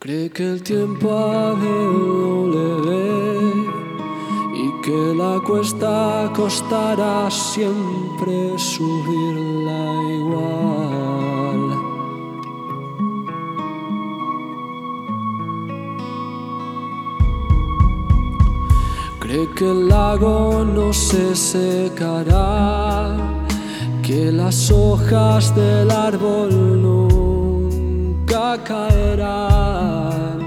Cree que el tiempo a él no le ve y que la cuesta costará siempre subirla igual. Cree que el lago no se secará, que las hojas del árbol nunca caerán.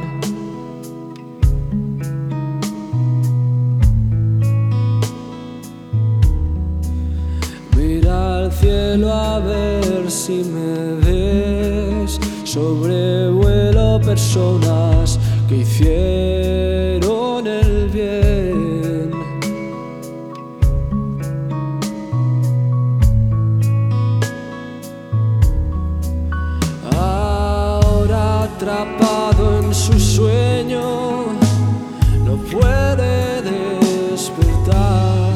Mira al cielo a ver si me ves, sobrevuelo personas que hicieron el bien. Atrapado en su sueño, no puede despertar.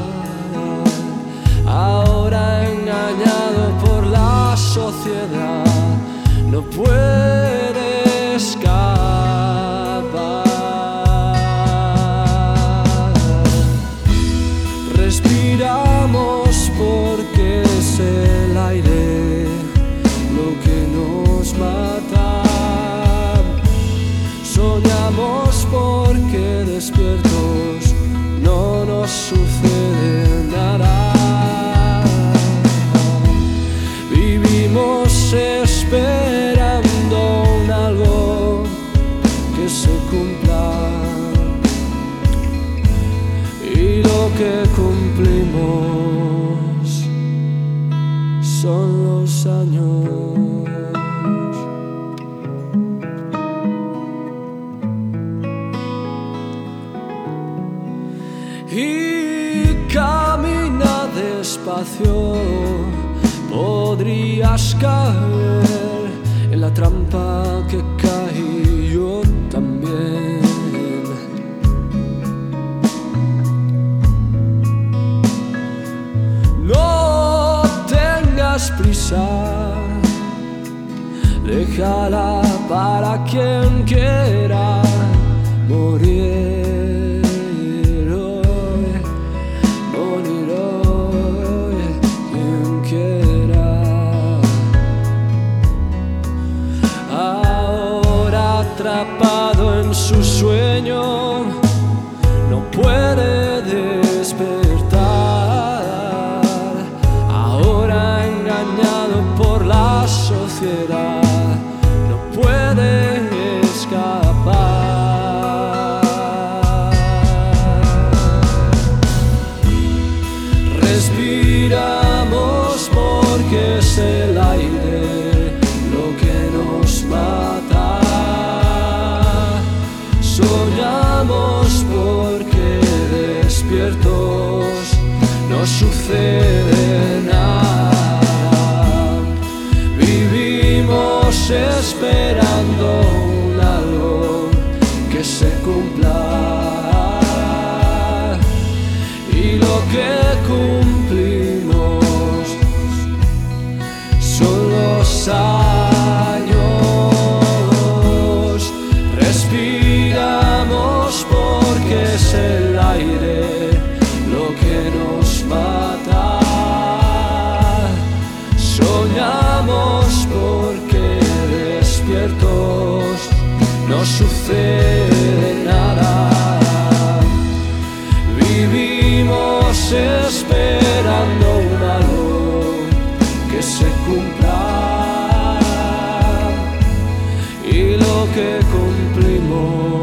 Ahora engañado por la sociedad, no puede escapar. Respiramos porque es el aire lo que nos mata. Soñamos porque despiertos no nos sucede nada. Vivimos esperando un algo que se cumpla, y lo que cumplimos son los años. Y camina despacio, podrías caer en la trampa que caí yo también. No tengas prisa, déjala para quien quiera morir. Atrapado en su sueño, no puede despertar. Ahora engañado por la sociedad, no puede escapar. Respiramos porque es el aire lo que nos mata. Soñamos porque despiertos no sucede nada. Vivimos esperando un algo que se cumpla, y lo que cumplimos son los años. Porque es el aire lo que nos mata. Soñamos porque despiertos no sucede nada. Vivimos esperando un algo que se cumpla, y lo que cumplimos